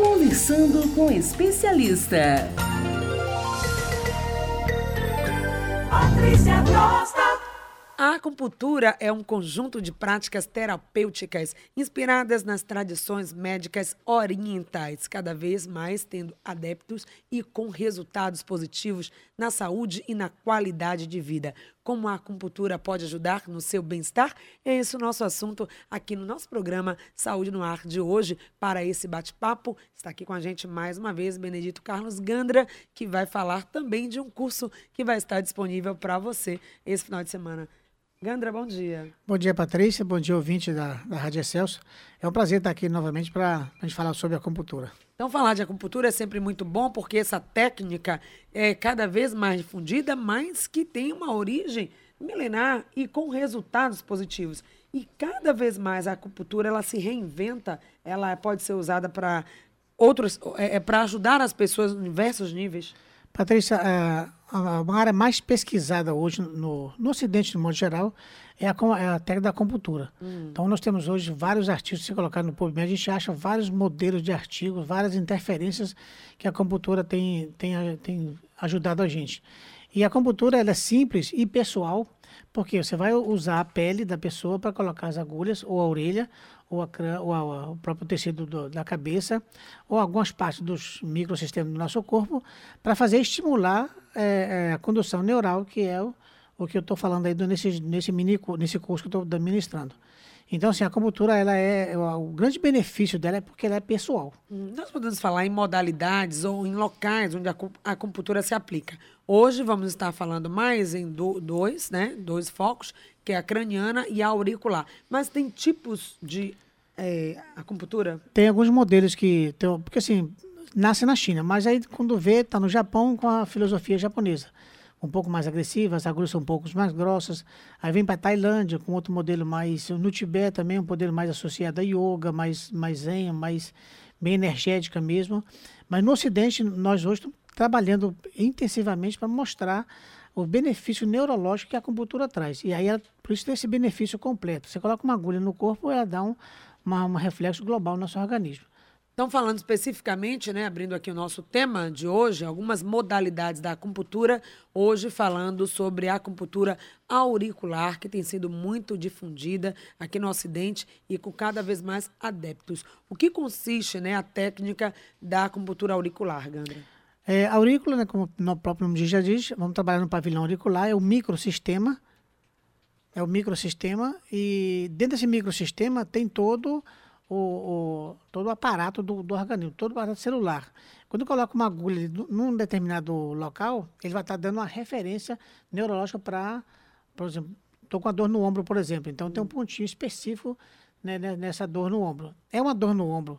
Conversando com especialista. Patrícia Costa. A acupuntura é um conjunto de práticas terapêuticas inspiradas nas tradições médicas orientais, cada vez mais tendo adeptos e com resultados positivos na saúde e na qualidade de vida. Como a acupuntura pode ajudar no seu bem-estar? É esse o nosso assunto aqui no nosso programa Saúde no Ar de hoje. Para esse bate-papo, está aqui com a gente mais uma vez Benedito Carlos Gandra, que vai falar também de um curso que vai estar disponível para você esse final de semana. Gandra, bom dia. Bom dia, Patrícia. Bom dia, ouvinte da Rádio Excelsior. É um prazer estar aqui novamente para a gente falar sobre a acupuntura. Então, falar de acupuntura é sempre muito bom, porque essa técnica é cada vez mais difundida, mas que tem uma origem milenar e com resultados positivos. E cada vez mais a acupuntura ela se reinventa, ela pode ser usada para para ajudar as pessoas em diversos níveis. Patrícia, uma área mais pesquisada hoje no Ocidente, no modo geral, é a técnica da acupuntura. Então, nós temos hoje vários artigos, se colocar no PubMed, a gente acha vários modelos de artigos, várias interferências que a acupuntura tem ajudado a gente. E a acupuntura ela é simples e pessoal, porque você vai usar a pele da pessoa para colocar as agulhas, ou a orelha, ou o próprio tecido da cabeça, ou algumas partes dos microsistemas do nosso corpo, para fazer estimular a condução neural, que é o que eu estou falando aí nesse curso que eu estou ministrando. Então, assim, a acupuntura, o grande benefício dela é porque ela é pessoal. Nós podemos falar em modalidades ou em locais onde a acupuntura se aplica. Hoje vamos estar falando mais em dois focos, que é a craniana e a auricular. Mas tem tipos de acupuntura? Tem alguns modelos porque assim, nasce na China, mas aí quando vê, está no Japão com a filosofia japonesa. Um pouco mais agressiva, as agulhas são um pouco mais grossas. Aí vem para a Tailândia com outro modelo mais... No Tibete também um modelo mais associado a yoga, mais zen, mais bem energética mesmo. Mas no Ocidente, nós hoje estamos trabalhando intensivamente para mostrar o benefício neurológico que a acupuntura traz. E aí, por isso tem esse benefício completo. Você coloca uma agulha no corpo, ela dá um reflexo global no nosso organismo. Então, falando especificamente, abrindo aqui o nosso tema de hoje, algumas modalidades da acupuntura, hoje falando sobre a acupuntura auricular, que tem sido muito difundida aqui no Ocidente e com cada vez mais adeptos. O que consiste a técnica da acupuntura auricular, Gandra? A aurícula, como o próprio nome já diz, vamos trabalhar no pavilhão auricular, é o microsistema, e dentro desse microsistema tem todo o aparato do organismo, todo o aparato celular. Quando eu coloco uma agulha num determinado local, ele vai estar dando uma referência neurológica por exemplo, estou com a dor no ombro, por exemplo, então tem um pontinho específico nessa dor no ombro. É uma dor no ombro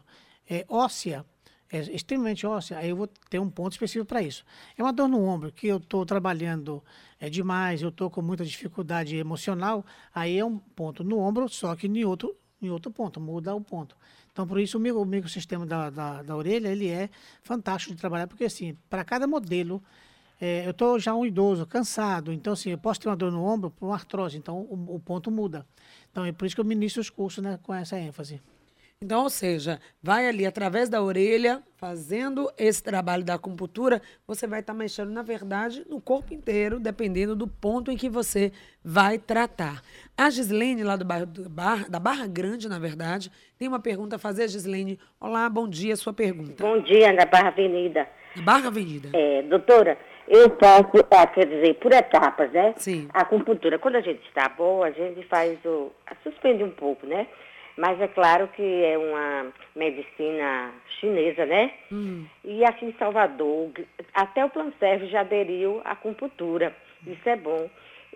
óssea, é extremamente óssea, aí eu vou ter um ponto específico para isso. É uma dor no ombro que eu estou trabalhando demais, eu estou com muita dificuldade emocional, aí é um ponto no ombro, só que em outro ponto, muda o ponto. Então, por isso, o microsistema da orelha, ele é fantástico de trabalhar, porque, assim, para cada modelo, eu estou já um idoso, cansado, então, assim, eu posso ter uma dor no ombro por uma artrose, então o ponto muda. Então, é por isso que eu ministro os cursos com essa ênfase. Então, ou seja, vai ali através da orelha, fazendo esse trabalho da acupuntura, você vai estar mexendo, na verdade, no corpo inteiro, dependendo do ponto em que você vai tratar. A Gislene, lá da Barra Grande, na verdade, tem uma pergunta a fazer, Gislene. Olá, bom dia, sua pergunta. Bom dia, na Barra Avenida. Barra Avenida. Doutora, eu posso, quer dizer, por etapas, né? Sim. A acupuntura, quando a gente está boa, a gente suspende um pouco, né? Mas é claro que é uma medicina chinesa, né? E aqui em Salvador, até o Planserve já aderiu à acupuntura. Isso é bom.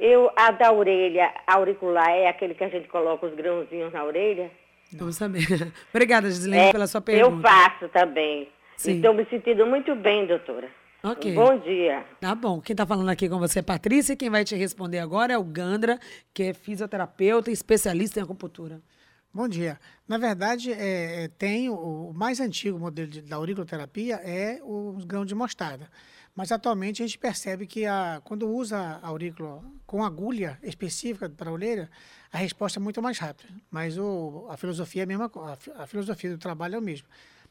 A da orelha auricular é aquele que a gente coloca os grãozinhos na orelha? Vamos saber. Obrigada, Gislene, pela sua pergunta. Eu faço também. Sim. Estou me sentindo muito bem, doutora. Ok. Bom dia. Tá bom. Quem está falando aqui com você é Patrícia, e quem vai te responder agora é o Gandra, que é fisioterapeuta e especialista em acupuntura. Bom dia. Na verdade, tem o mais antigo modelo da auriculoterapia é os grãos de mostarda. Mas atualmente a gente percebe que quando usa a aurícula com agulha específica para a orelha, a resposta é muito mais rápida. Mas a filosofia é a mesma, a filosofia do trabalho é o mesmo.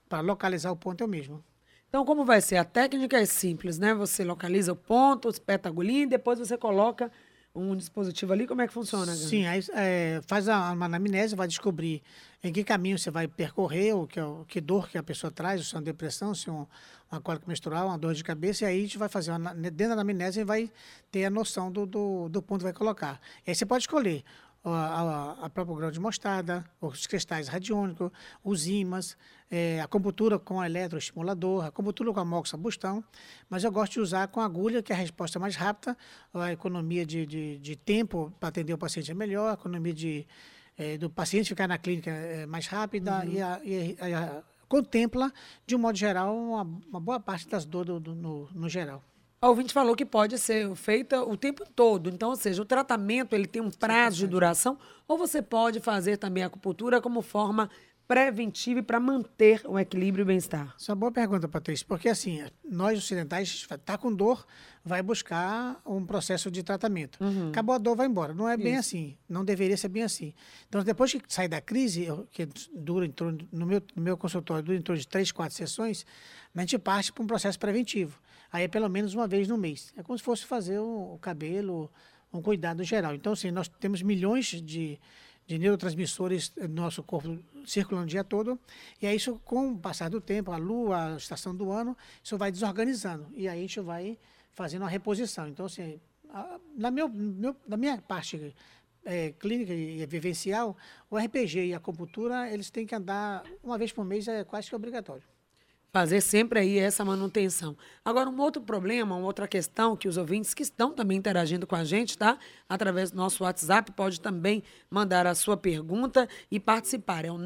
para localizar o ponto é o mesmo. Então, como vai ser? A técnica é simples, né? Você localiza o ponto, espeta a agulhinha e depois você coloca um dispositivo ali. Como é que funciona, Gandra? Sim, aí faz uma anamnese, vai descobrir em que caminho você vai percorrer, que dor que a pessoa traz, se é uma depressão, se é uma cólica menstrual, uma dor de cabeça, e aí a gente vai fazer, dentro da anamnese, vai ter a noção do ponto que vai colocar. E aí você pode escolher a própria grão de mostarda, os cristais radiônicos, os ímãs, a acupuntura com eletroestimulador, a acupuntura com a moxabustão, mas eu gosto de usar com agulha, que é a resposta mais rápida, a economia de tempo para atender o paciente é melhor, a economia do paciente ficar na clínica é mais rápida contempla, de um modo geral, uma boa parte das dores no geral. O ouvinte falou que pode ser feita o tempo todo. Então, ou seja, o tratamento ele tem um prazo de duração, ou você pode fazer também a acupuntura como forma preventiva e para manter o equilíbrio e o bem-estar? Isso é uma boa pergunta, Patrícia, porque assim, nós ocidentais, tá com dor, vai buscar um processo de tratamento. Acabou a dor, vai embora. Não é bem assim, não deveria ser bem assim. Então, depois que sai da crise, que dura no meu consultório, dura em torno de 3, 4 sessões, a gente parte para um processo preventivo. Aí é pelo menos uma vez no mês. É como se fosse fazer o cabelo, um cuidado geral. Então, assim, nós temos milhões de neurotransmissores no nosso corpo circulando o dia todo, e aí isso, com o passar do tempo, a lua, a estação do ano, isso vai desorganizando, e aí a gente vai fazendo uma reposição. Então, assim, na minha parte clínica e vivencial, o RPG e a acupuntura, eles têm que andar uma vez por mês, é quase que obrigatório. Fazer sempre aí essa manutenção. Agora, um outro problema, uma outra questão que os ouvintes que estão também interagindo com a gente, tá? Através do nosso WhatsApp, pode também mandar a sua pergunta e participar. É o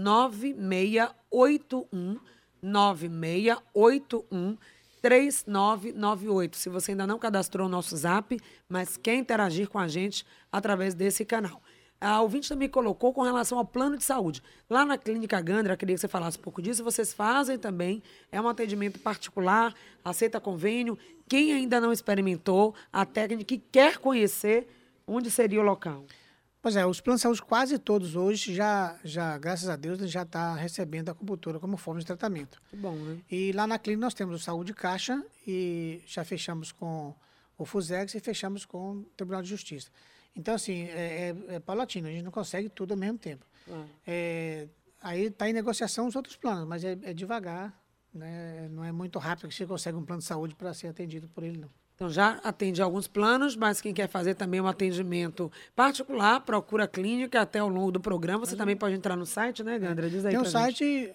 9681 3998. Se você ainda não cadastrou o nosso Zap, mas quer interagir com a gente através desse canal. A ouvinte também colocou com relação ao plano de saúde. Lá na Clínica Gandra, queria que você falasse um pouco disso. Vocês fazem também, é um atendimento particular, aceita convênio. Quem ainda não experimentou a técnica e quer conhecer, onde seria o local? Pois é, os planos de saúde quase todos hoje já graças a Deus, já está recebendo a acupuntura como forma de tratamento. Que bom, né? E lá na clínica nós temos o Saúde Caixa e já fechamos com o Fusex e fechamos com o Tribunal de Justiça. Então, assim, é paulatino, a gente não consegue tudo ao mesmo tempo. Aí está em negociação os outros planos, mas é devagar, né? Não é muito rápido que você consegue um plano de saúde para ser atendido por ele, não. Então, já atende alguns planos, mas quem quer fazer também um atendimento particular, procura a clínica até ao longo do programa. Você também pode entrar no site, né, Gandra? Diz aí. Tem o site,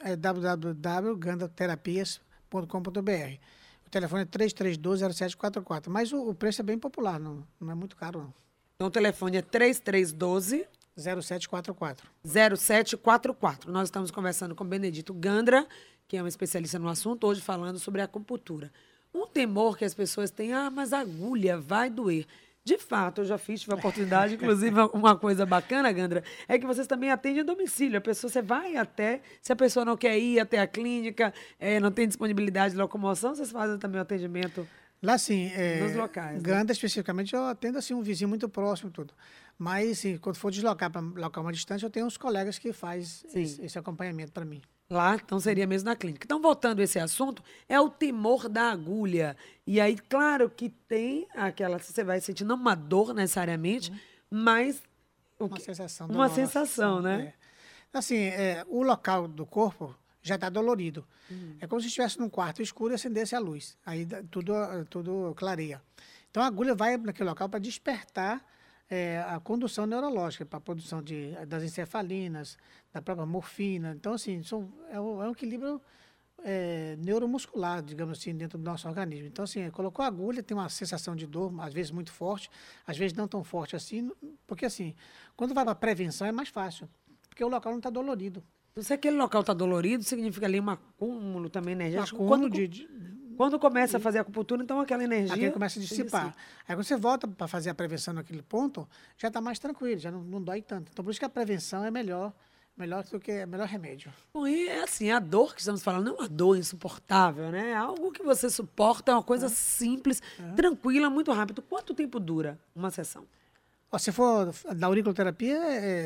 www.gandraterapias.com.br. O telefone é 3312-0744, mas o preço é bem popular, não é muito caro, não. Então, o telefone é 3312 0744. 0744. Nós estamos conversando com Benedito Gandra, que é um especialista no assunto, hoje falando sobre a acupuntura. Um temor que as pessoas têm, mas a agulha vai doer. De fato, eu já tive a oportunidade, inclusive uma coisa bacana, Gandra, é que vocês também atendem a domicílio. A pessoa, você vai até, se a pessoa não quer ir até a clínica, não tem disponibilidade de locomoção, vocês fazem também o atendimento lá, sim, nos locais. Gandra, especificamente, eu atendo assim, um vizinho muito próximo, tudo. Mas, assim, quando for deslocar para local mais distante, eu tenho uns colegas que fazem esse acompanhamento para mim. Lá, então, seria mesmo na clínica. Então, voltando a esse assunto, é o temor da agulha. E aí, claro que tem aquela... Você vai sentir não uma dor necessariamente, mas... Uma sensação. Uma sensação, né? Assim, o local do corpo já está dolorido. É como se estivesse num quarto escuro e acendesse a luz. Aí tudo clareia. Então, a agulha vai naquele local para despertar a condução neurológica, para a produção das encefalinas, da própria morfina. Então, assim, é um equilíbrio neuromuscular, digamos assim, dentro do nosso organismo. Então, assim, colocou a agulha, tem uma sensação de dor, às vezes muito forte, às vezes não tão forte assim, porque, assim, quando vai para a prevenção é mais fácil, porque o local não está dolorido. Se aquele local está dolorido, significa ali um acúmulo também energético. Quando começa a fazer a acupuntura, então aquela energia... Aquilo começa a dissipar. Aí quando você volta para fazer a prevenção naquele ponto, já está mais tranquilo, já não dói tanto. Então por isso que a prevenção é melhor do que o melhor remédio. Bom, e é assim, a dor que estamos falando não é uma dor insuportável, né? É algo que você suporta, é uma coisa simples, tranquila, muito rápido. Quanto tempo dura uma sessão? Se for da auriculoterapia,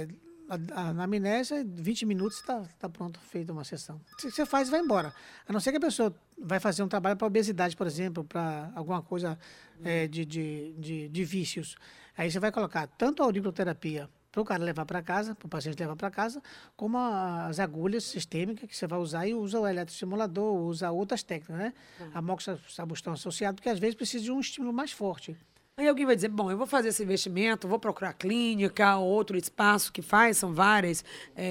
a anamnese, 20 minutos está pronto, feita uma sessão. Você faz e vai embora. A não ser que a pessoa vai fazer um trabalho para obesidade, por exemplo, para alguma coisa de vícios. Aí você vai colocar tanto a auriculoterapia para o cara levar para casa, para o paciente levar para casa, como as agulhas sistêmicas que você vai usar e usa o eletroestimulador, usa outras técnicas, né? A moxasabustão associado, porque às vezes precisa de um estímulo mais forte. Aí alguém vai dizer, bom, eu vou fazer esse investimento, vou procurar clínica, outro espaço que faz, são vários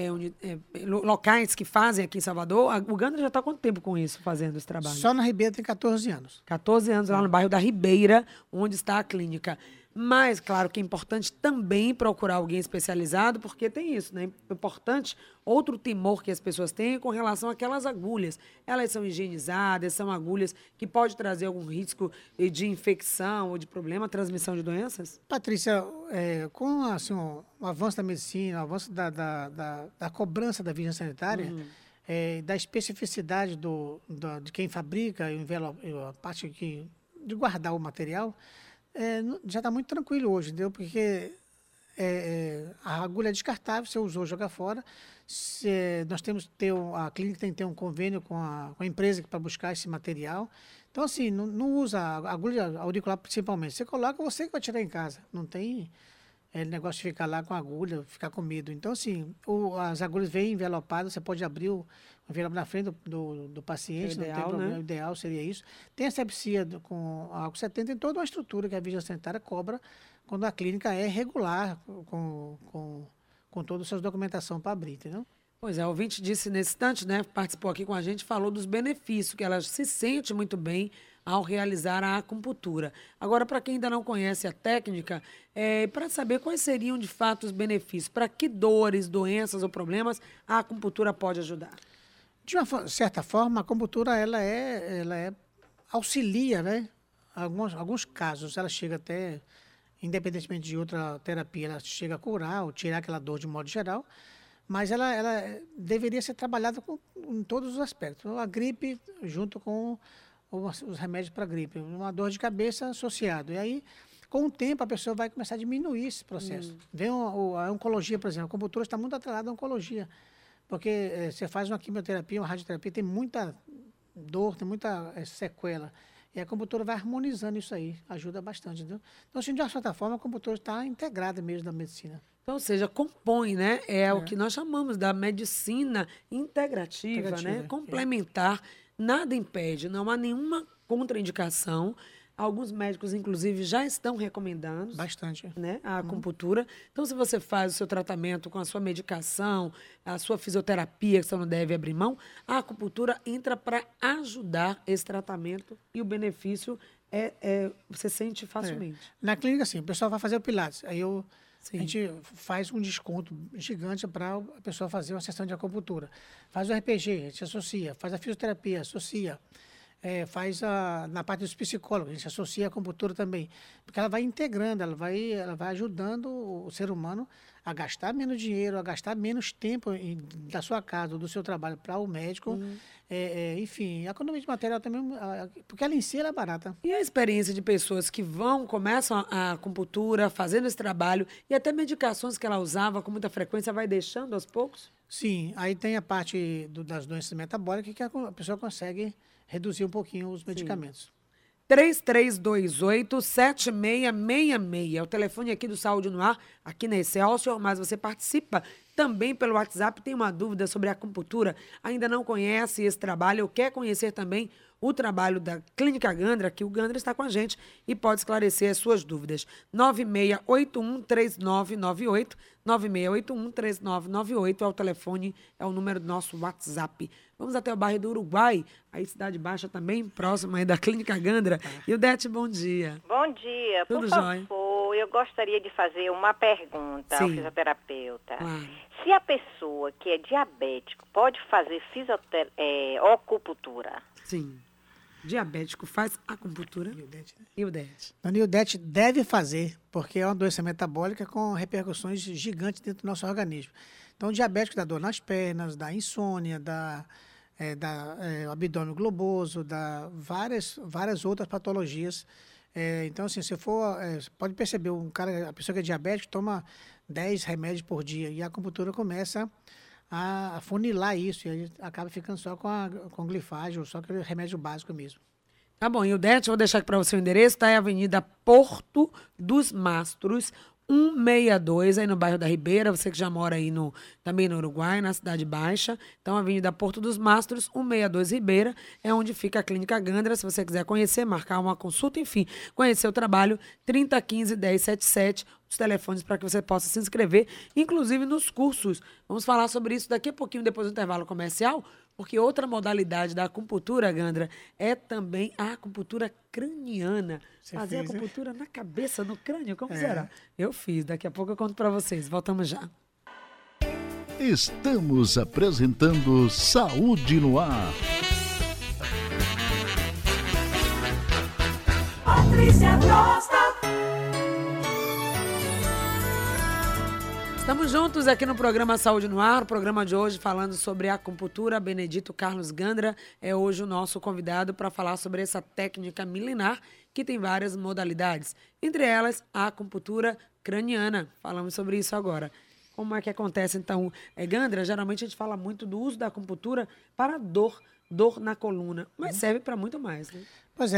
locais que fazem aqui em Salvador. O Gandra já está há quanto tempo com isso, fazendo esse trabalho? Só na Ribeira tem 14 anos. 14 anos lá no bairro da Ribeira, onde está a clínica. Mas, claro que é importante também procurar alguém especializado, porque tem isso, né? É importante, outro temor que as pessoas têm com relação àquelas agulhas. Elas são higienizadas, são agulhas que podem trazer algum risco de infecção ou de problema, transmissão de doenças? Patrícia, com assim, o avanço da medicina, o avanço da cobrança da vigilância sanitária, da especificidade de quem fabrica, a parte de guardar o material, já está muito tranquilo hoje, entendeu? Porque a agulha é descartável, você usou, joga fora. Nós temos que ter, a clínica tem que ter um convênio com a empresa para buscar esse material. Então, assim, não usa a agulha auricular principalmente. Você coloca, você que vai tirar em casa. Não tem negócio de ficar lá com a agulha, ficar com medo. Então, assim, as agulhas vêm envelopadas, você pode abrir o envelope na frente do paciente, não tem problema, né? O ideal seria isso. Tem asepsia com álcool 70, tem toda uma estrutura que a vigilância sanitária cobra quando a clínica é regular com toda a sua documentação para abrir, entendeu? Pois é, o ouvinte disse nesse instante, né, participou aqui com a gente, falou dos benefícios, que ela se sente muito bem ao realizar a acupuntura. Agora, para quem ainda não conhece a técnica, para saber quais seriam de fato os benefícios, para que dores, doenças ou problemas a acupuntura pode ajudar? De uma certa forma, a acupuntura ela auxilia, né? Alguns casos, ela chega até, independentemente de outra terapia, ela chega a curar ou tirar aquela dor de modo geral, mas ela deveria ser trabalhada em todos os aspectos. A gripe, junto com os remédios para gripe, uma dor de cabeça associado. E aí, com o tempo, a pessoa vai começar a diminuir esse processo. Vem a oncologia, por exemplo, a acupuntura está muito atrelada à oncologia, porque você faz uma quimioterapia, uma radioterapia, tem muita dor, tem muita sequela. E a acupuntura vai harmonizando isso aí, ajuda bastante, entendeu? Então, assim, de uma certa forma, a acupuntura está integrada mesmo na medicina. Então, ou seja, compõe, né? O que nós chamamos da medicina integrativa, né? Complementar, nada impede, não há nenhuma contraindicação. Alguns médicos, inclusive, já estão recomendando bastante, né, a acupuntura. Então, se você faz o seu tratamento com a sua medicação, a sua fisioterapia, que você não deve abrir mão, a acupuntura entra para ajudar esse tratamento e o benefício você sente facilmente. Na clínica, sim, o pessoal vai fazer o Pilates. Aí a gente faz um desconto gigante para a pessoa fazer uma sessão de acupuntura. Faz o RPG, a gente associa. Faz a fisioterapia, associa. Faz na parte dos psicólogos, a gente associa a acupuntura também, porque ela vai integrando, ela vai ajudando o ser humano a gastar menos dinheiro, a gastar menos tempo da sua casa, do seu trabalho para o médico, enfim, a economia de material também, porque ela em si ela é barata. E a experiência de pessoas que começam a acupuntura, fazendo esse trabalho, e até medicações que ela usava com muita frequência, vai deixando aos poucos? Sim, aí tem a parte das doenças metabólicas que a pessoa consegue reduzir um pouquinho os medicamentos. 3328-7666. É o telefone aqui do Saúde no Ar, aqui na Excelsior, mas você participa também pelo WhatsApp. Tem uma dúvida sobre a acupuntura, ainda não conhece esse trabalho ou quer conhecer também o trabalho da Clínica Gandra, que o Gandra está com a gente e pode esclarecer as suas dúvidas. 9681-3998, 9681-3998 é o telefone, é o número do nosso WhatsApp. Vamos até o bairro do Uruguai, aí Cidade Baixa também, próximo aí da Clínica Gandra. Ildete, bom dia. Bom dia. Tudo Por jóia? favor, eu gostaria de fazer uma pergunta ao fisioterapeuta. Claro. Se a pessoa que é diabético pode fazer acupuntura? Sim. Diabético faz acupuntura? Ildete. A Ildete deve fazer, porque é uma doença metabólica com repercussões gigantes dentro do nosso organismo. Então, o diabético dá dor nas pernas, dá insônia, dá abdômen globoso, dá várias outras patologias. Então, assim, se for, pode perceber, a pessoa que é diabética toma 10 remédios por dia. E a acupuntura começa a funilar isso, e aí acaba ficando só com glifagem, ou só aquele remédio básico mesmo. Tá bom, e o DET, vou deixar aqui para você o endereço, tá? É a Avenida Porto dos Mastros, 162, aí no bairro da Ribeira, você que já mora aí também no Uruguai, na Cidade Baixa. Então, Avenida Porto dos Mastros, 162 Ribeira, é onde fica a Clínica Gandra. Se você quiser conhecer, marcar uma consulta, enfim, conhecer o trabalho, 3015-1077, os telefones para que você possa se inscrever, inclusive nos cursos. Vamos falar sobre isso daqui a pouquinho, depois do intervalo comercial, porque outra modalidade da acupuntura, Gandra, é também a acupuntura craniana. Fazer acupuntura na cabeça, no crânio, como será? Eu fiz, daqui a pouco eu conto para vocês. Voltamos já. Estamos apresentando Saúde no Ar. Patrícia Costa. Estamos juntos aqui no programa Saúde no Ar, o programa de hoje falando sobre a acupuntura. Benedito Carlos Gandra é hoje o nosso convidado para falar sobre essa técnica milenar que tem várias modalidades, entre elas a acupuntura craniana. Falamos sobre isso agora. Como é que acontece, então? Gandra, geralmente a gente fala muito do uso da acupuntura para dor na coluna, mas serve para muito mais, né? Pois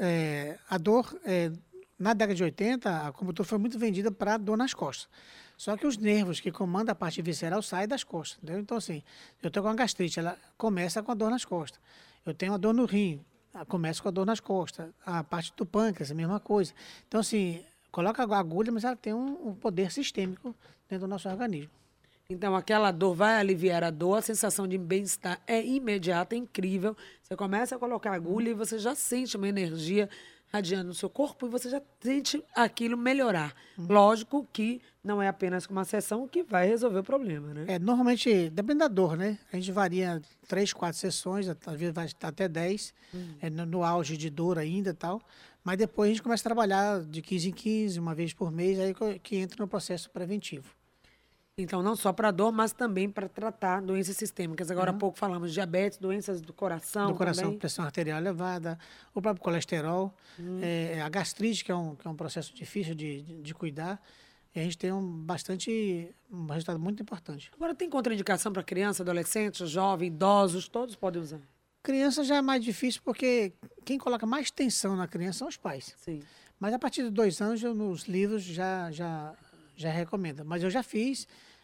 a dor, na década de 80, a acupuntura foi muito vendida para dor nas costas. Só que os nervos que comandam a parte visceral saem das costas, entendeu? Então, assim, eu estou com uma gastrite, ela começa com a dor nas costas. Eu tenho uma dor no rim, começa com a dor nas costas. A parte do pâncreas, a mesma coisa. Então, assim, coloca a agulha, mas ela tem um poder sistêmico dentro do nosso organismo. Então, aquela dor vai aliviar a dor, a sensação de bem-estar é imediata, é incrível. Você começa a colocar a agulha e você já sente uma energia radiando no seu corpo e você já sente aquilo melhorar. Lógico que não é apenas com uma sessão que vai resolver o problema, né? Normalmente, depende da dor, né? A gente varia 3, 4 sessões, às vezes vai até 10, no auge de dor ainda e tal. Mas depois a gente começa a trabalhar de 15 em 15, uma vez por mês, aí que entra no processo preventivo. Então, não só para dor, mas também para tratar doenças sistêmicas. Agora há pouco falamos de diabetes, doenças do coração. Do coração, também. Pressão arterial elevada, o próprio colesterol, a gastrite, que é um processo difícil de cuidar. E a gente tem um resultado muito importante. Agora, tem contraindicação para criança, adolescente, jovem, idosos, todos podem usar? Criança já é mais difícil porque quem coloca mais tensão na criança são os pais. Sim. Mas a partir de 2 anos, nos livros já recomenda. Mas eu já fiz,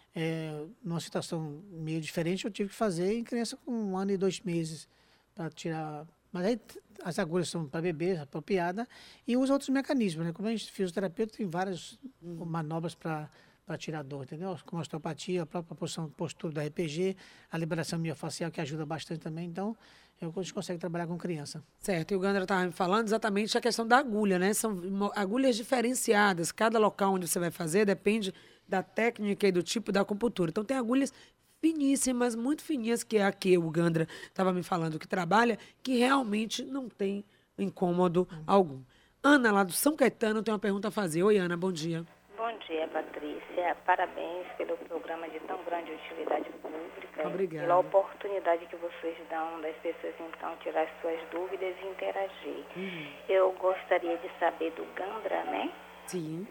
numa situação meio diferente, eu tive que fazer em criança com 1 ano e 2 meses para tirar. Mas aí as agulhas são para bebês, apropriada, e usa outros mecanismos, né? Como a gente fisioterapeuta, tem várias manobras para tirar dor, entendeu? Como a osteopatia, a própria postura do RPG, a liberação miofacial, que ajuda bastante também. Então, a gente consegue trabalhar com criança. Certo, e o Gandra estava me falando exatamente a questão da agulha, né? São agulhas diferenciadas. Cada local onde você vai fazer depende da técnica e do tipo da acupuntura. Então, tem agulhas finíssimas, muito fininhas, que é a que o Gandra estava me falando que trabalha, que realmente não tem incômodo algum. Ana, lá do São Caetano, tem uma pergunta a fazer. Oi, Ana, bom dia. Bom dia, Patrícia. Parabéns pelo programa de tão grande utilidade pública. Obrigada. Pela oportunidade que vocês dão das pessoas, então, tirar suas dúvidas e interagir. Eu gostaria de saber do Gandra, né? Sim.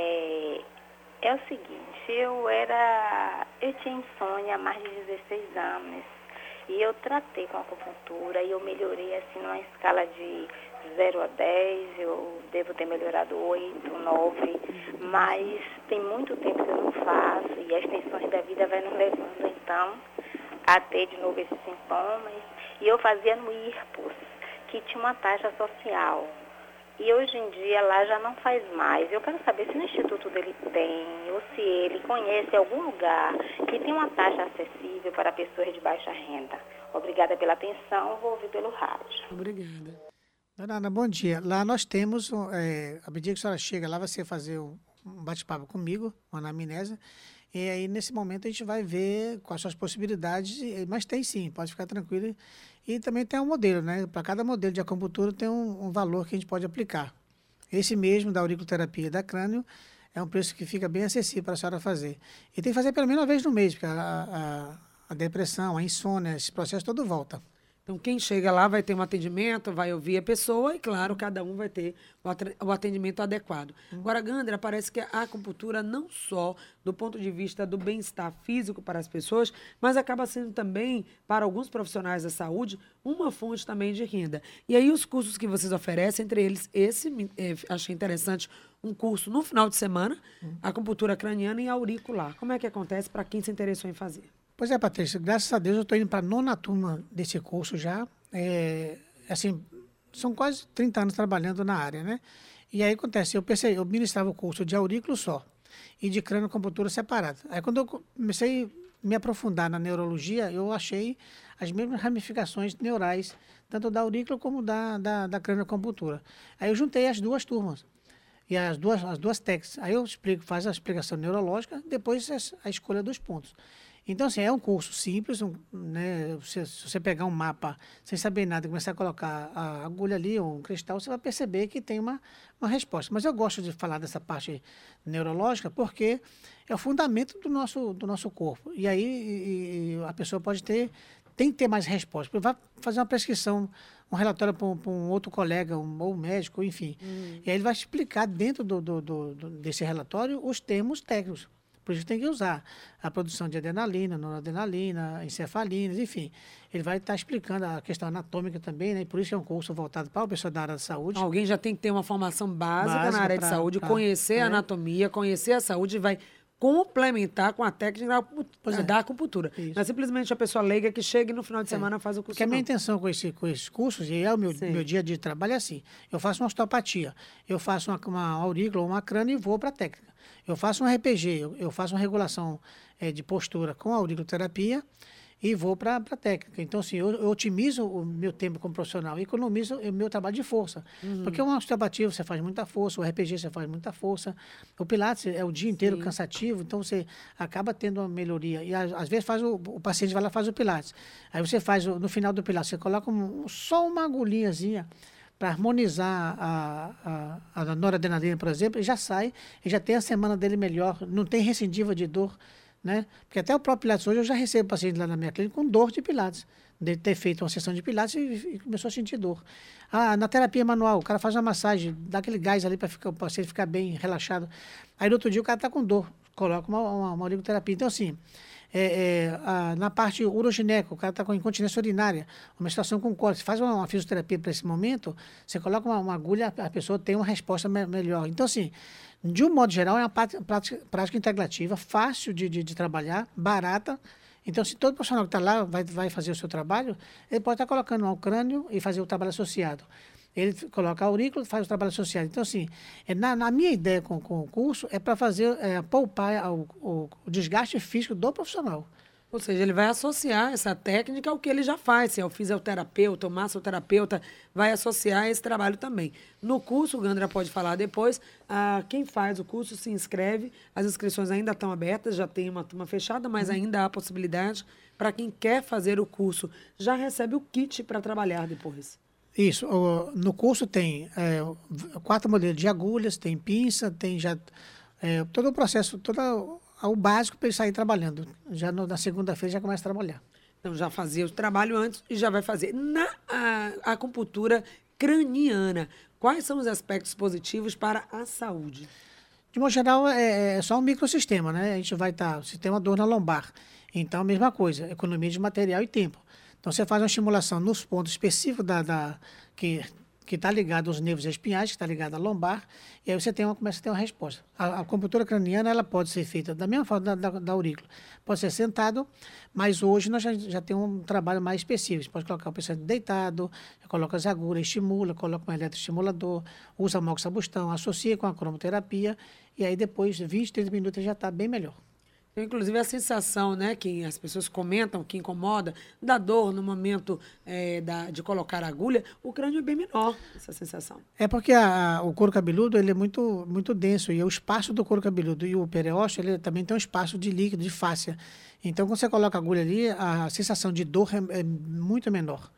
É o seguinte, eu tinha insônia há mais de 16 anos e eu tratei com acupuntura e eu melhorei assim numa escala de 0 a 10, eu devo ter melhorado 8, 9, mas tem muito tempo que eu não faço e as tensões da vida vai nos levando então a ter de novo esses sintomas. E eu fazia no IRPOS, que tinha uma taxa social. E hoje em dia lá já não faz mais. Eu quero saber se no instituto dele tem, ou se ele conhece algum lugar que tem uma taxa acessível para pessoas de baixa renda. Obrigada pela atenção, vou ouvir pelo rádio. Obrigada. Dona Ana, bom dia. Lá nós temos, à medida que a senhora chega lá, você vai fazer um bate-papo comigo, uma anamnese, e aí nesse momento a gente vai ver quais são as possibilidades, mas tem sim, pode ficar tranquilo. E também tem um modelo, né? Para cada modelo de acupuntura tem um valor que a gente pode aplicar. Esse mesmo da auriculoterapia da crânio é um preço que fica bem acessível para a senhora fazer. E tem que fazer pelo menos uma vez no mês, porque a depressão, a insônia, esse processo todo volta. Então, quem chega lá vai ter um atendimento, vai ouvir a pessoa e, claro, cada um vai ter o atendimento adequado. Agora, Gandra, parece que a acupuntura não só do ponto de vista do bem-estar físico para as pessoas, mas acaba sendo também, para alguns profissionais da saúde, uma fonte também de renda. E aí, os cursos que vocês oferecem, entre eles, achei interessante, um curso no final de semana, acupuntura craniana e auricular. Como é que acontece para quem se interessou em fazer? Pois é, Patrícia, graças a Deus eu estou indo para a 9ª turma desse curso já. Assim, são quase 30 anos trabalhando na área, né? E aí acontece, eu ministrava o curso de aurículo só e de crânio-acupuntura separado. Aí quando eu comecei a me aprofundar na neurologia, eu achei as mesmas ramificações neurais, tanto da aurícula como da crânio-acupuntura. Aí eu juntei as 2 turmas. E as duas técnicas. Aí eu faço a explicação neurológica, depois a escolha dos pontos. Então, assim, é um curso simples, né? Se você pegar um mapa sem saber nada e começar a colocar a agulha ali ou um cristal, você vai perceber que tem uma resposta. Mas eu gosto de falar dessa parte neurológica porque é o fundamento do nosso corpo. E aí a pessoa tem que ter mais respostas. Vai fazer uma prescrição, um relatório para um outro colega, ou um médico, enfim. E aí ele vai explicar dentro desse relatório os termos técnicos. Por isso tem que usar a produção de adrenalina, noradrenalina, encefalinas, enfim. Ele vai estar explicando a questão anatômica também, né? E por isso é um curso voltado para a pessoa da área da saúde. Alguém já tem que ter uma formação básica na área de saúde, conhecer a anatomia, conhecer a saúde e vai complementar com a técnica da acupuntura. Isso. Não é simplesmente a pessoa leiga que chega e no final de semana faz o curso. Porque a minha intenção com esses cursos, e é o meu dia a dia de trabalho, é assim. Eu faço uma osteopatia, eu faço uma aurícula ou uma crânio e vou para a técnica. Eu faço um RPG, eu faço uma regulação de postura com a auriculoterapia e vou para a técnica. Então, assim, eu otimizo o meu tempo como profissional e economizo o meu trabalho de força. Porque uma osteopatia você faz muita força, o RPG você faz muita força, o Pilates é o dia inteiro cansativo, então você acaba tendo uma melhoria. E às vezes o paciente vai lá e faz o Pilates. Aí você faz, no final do Pilates, você coloca só uma agulhinhazinha para harmonizar a noradrenalina, por exemplo, e já sai, e já tem a semana dele melhor, não tem recidiva de dor, né? Porque até o próprio Pilates hoje, eu já recebo paciente lá na minha clínica com dor de Pilates, de ter feito uma sessão de Pilates e começou a sentir dor. Na terapia manual, o cara faz uma massagem, dá aquele gás ali para o paciente ficar bem relaxado. Aí no outro dia o cara está com dor, coloca uma auriculoterapia. Então, assim, na parte urogineco, o cara está com incontinência urinária, uma situação com cólica, você faz uma fisioterapia para esse momento, você coloca uma agulha, a pessoa tem uma resposta melhor. Então, assim, de um modo geral, é uma prática integrativa, fácil de trabalhar, barata. Então, se todo profissional que está lá vai fazer o seu trabalho, ele pode estar colocando ao crânio e fazer o trabalho associado. Ele coloca a aurícula e faz o trabalho associado. Então, assim, na minha ideia com o curso, é para fazer, poupar o desgaste físico do profissional. Ou seja, ele vai associar essa técnica ao que ele já faz. Se é o fisioterapeuta, o massoterapeuta, vai associar esse trabalho também. No curso, o Gandra pode falar depois, quem faz o curso se inscreve, as inscrições ainda estão abertas, já tem uma turma fechada, mas ainda há possibilidade para quem quer fazer o curso. Já recebe o kit para trabalhar depois. Isso. No curso tem 4 modelos de agulhas, tem pinça, tem já todo o processo, o básico para ele sair trabalhando. Já na segunda-feira já começa a trabalhar. Então já fazia o trabalho antes e já vai fazer. Na acupuntura craniana, quais são os aspectos positivos para a saúde? De modo geral, é só um microsistema, né? A gente vai se tem uma dor na lombar. Então, a mesma coisa, economia de material e tempo. Então, você faz uma estimulação nos pontos específicos que está ligado aos nervos espinhais, que está ligado à lombar, e aí você começa a ter uma resposta. A acupuntura craniana ela pode ser feita da mesma forma da aurícula. Pode ser sentado, mas hoje nós já temos um trabalho mais específico. Você pode colocar o paciente deitado, coloca as agulhas, estimula, coloca um eletroestimulador, usa moxabustão, associa com a cromoterapia, e aí depois, 20, 30 minutos, já está bem melhor. Inclusive, a sensação, né, que as pessoas comentam, que incomoda, da dor no momento de colocar a agulha, o crânio é bem menor, essa sensação. É porque o couro cabeludo ele é muito, muito denso, e o espaço do couro cabeludo e o periósteo, ele também tem um espaço de líquido, de fáscia. Então, quando você coloca a agulha ali, a sensação de dor é muito menor.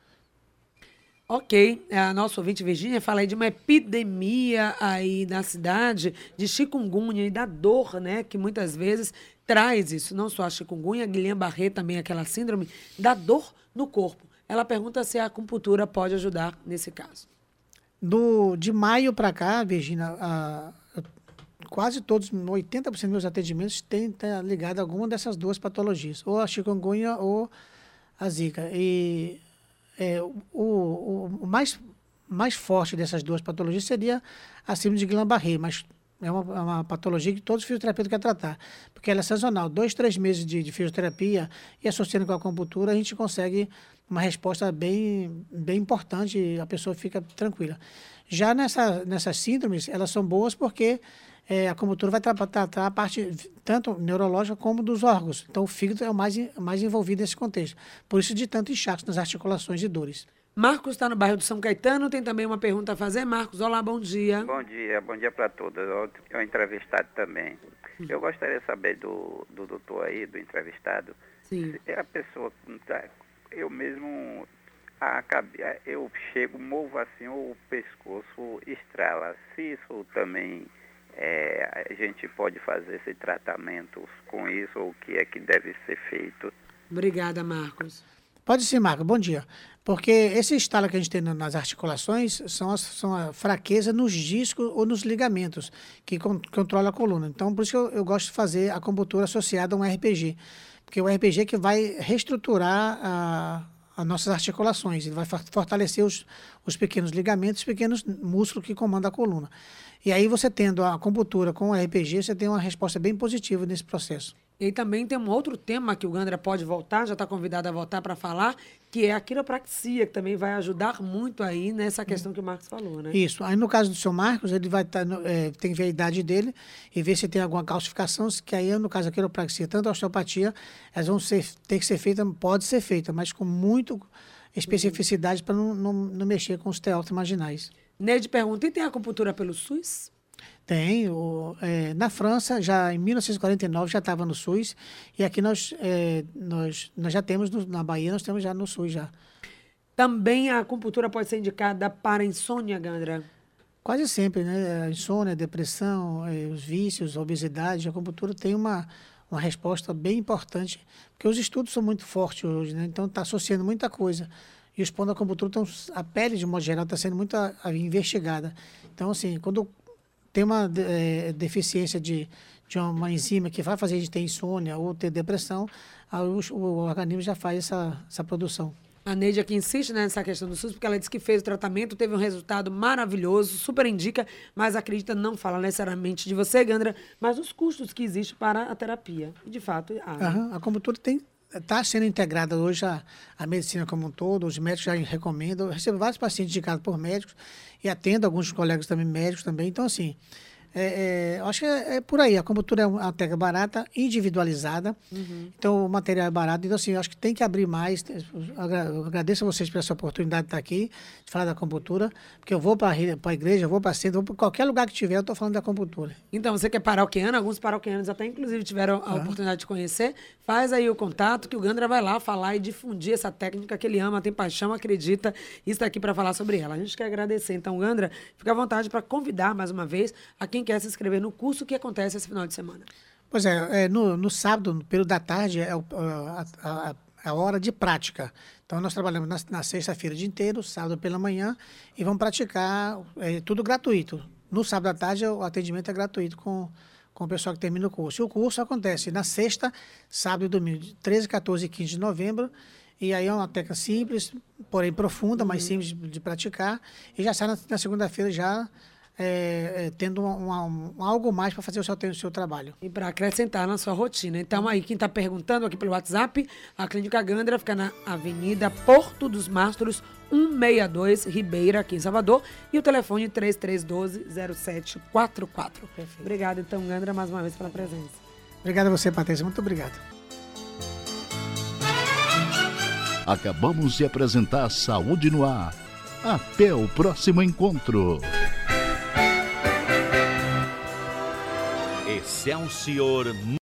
Ok, a nossa ouvinte Virgínia fala aí de uma epidemia aí na cidade de chikungunya e da dor, né, que muitas vezes traz isso, não só a chikungunya, Guillain-Barré também, aquela síndrome da dor no corpo. Ela pergunta se a acupuntura pode ajudar nesse caso. De maio para cá, Virgínia, quase todos, 80% dos meus atendimentos têm ligado a alguma dessas duas patologias, ou a chikungunya ou a zika. E o mais forte dessas duas patologias seria a síndrome de Guillain-Barré, mas é uma patologia que todos os fisioterapeutas querem tratar, porque ela é sazonal. 2, 3 meses de fisioterapia e associando com a acupuntura, a gente consegue uma resposta bem importante e a pessoa fica tranquila. Já nessas síndromes, elas são boas porque a acupuntura vai tratar a parte tanto neurológica como dos órgãos. Então, o fígado é o mais envolvido nesse contexto. Por isso, de tanto inchaço nas articulações e dores. Marcos está no bairro do São Caetano, tem também uma pergunta a fazer. Marcos, olá, bom dia. Bom dia para todos. Eu entrevistado também. Eu gostaria de saber do doutor aí, do entrevistado, Sim. se a pessoa, eu mesmo, eu chego, movo assim, o pescoço estrala. Se isso também, a gente pode fazer esse tratamento com isso, ou o que é que deve ser feito? Obrigada, Marcos. Pode sim, Marco, bom dia. Porque esse estalo que a gente tem nas articulações são a fraqueza nos discos ou nos ligamentos, que controla a coluna. Então, por isso que eu gosto de fazer a acupuntura associada a um RPG. Porque o RPG é que vai reestruturar as nossas articulações, ele vai fortalecer os pequenos ligamentos, os pequenos músculos que comandam a coluna. E aí você tendo a acupuntura com o RPG, você tem uma resposta bem positiva nesse processo. E também tem um outro tema que o Gandra pode voltar, já está convidado a voltar para falar, que é a quiropraxia, que também vai ajudar muito aí nessa questão que o Marcos falou, né? Isso. Aí no caso do seu Marcos, ele vai tem que ver a idade dele e ver se tem alguma calcificação, que aí no caso da quiropraxia, tanto a osteopatia, elas vão ter que ser feitas, pode ser feita, mas com muito especificidade para não mexer com os teóritos marginais. Neide pergunta, e tem acupuntura pelo SUS? Tem. Na França, já em 1949, já estava no SUS. E aqui nós já temos, na Bahia, nós temos já no SUS já. Também a acupuntura pode ser indicada para insônia, Gandra? Quase sempre, né? A insônia, a depressão, os vícios, a obesidade. A acupuntura tem uma resposta bem importante, porque os estudos são muito fortes hoje, né? Então está associando muita coisa. E os pontos da acupuntura, a pele, de modo geral, está sendo muito investigada. Então, assim, quando tem uma deficiência de uma enzima que vai fazer a gente ter insônia ou ter depressão, o organismo já faz essa produção. A Neide aqui insiste nessa questão do SUS, porque ela disse que fez o tratamento, teve um resultado maravilhoso, super indica, mas acredita, não fala necessariamente de você, Gandra, mas os custos que existem para a terapia. E, de fato, a acupuntura está sendo integrada hoje a medicina como um todo, os médicos já recomendam. Eu recebo vários pacientes indicados por médicos e atendo alguns colegas também médicos também. Então, assim, eu acho que é por aí. A acupuntura é uma técnica barata, individualizada. Então, o material é barato. Então, assim, eu acho que tem que abrir mais. Eu agradeço a vocês por essa oportunidade de estar aqui, de falar da acupuntura, porque eu vou para a igreja, eu vou para centro, eu vou para qualquer lugar que tiver, eu estou falando da acupuntura. Então, você que é paroquiano, alguns paroquianos até, inclusive, tiveram a oportunidade de conhecer, faz aí o contato, que o Gandra vai lá falar e difundir essa técnica que ele ama, tem paixão, acredita, e está aqui para falar sobre ela. A gente quer agradecer. Então, Gandra, fica à vontade para convidar, mais uma vez, a quem quer se inscrever no curso que acontece esse final de semana. Pois no sábado, no período da tarde, é a hora de prática. Então, nós trabalhamos na sexta-feira o dia inteiro, sábado pela manhã, e vamos praticar tudo gratuito. No sábado à tarde, o atendimento é gratuito com o pessoal que termina o curso. E o curso acontece na sexta, sábado e domingo, 13, 14 e 15 de novembro, e aí é uma técnica simples, porém profunda, mais simples de praticar, e já sai na segunda-feira já tendo algo mais para fazer o seu trabalho. E para acrescentar na sua rotina. Então, aí, quem está perguntando aqui pelo WhatsApp, a Clínica Gandra fica na Avenida Porto dos Mastros, 162, Ribeira, aqui em Salvador, e o telefone 3312-0744. Obrigada, então, Gandra, mais uma vez pela presença. Obrigado a você, Patrícia. Muito obrigado. Acabamos de apresentar Saúde no Ar. Até o próximo encontro. Excelsior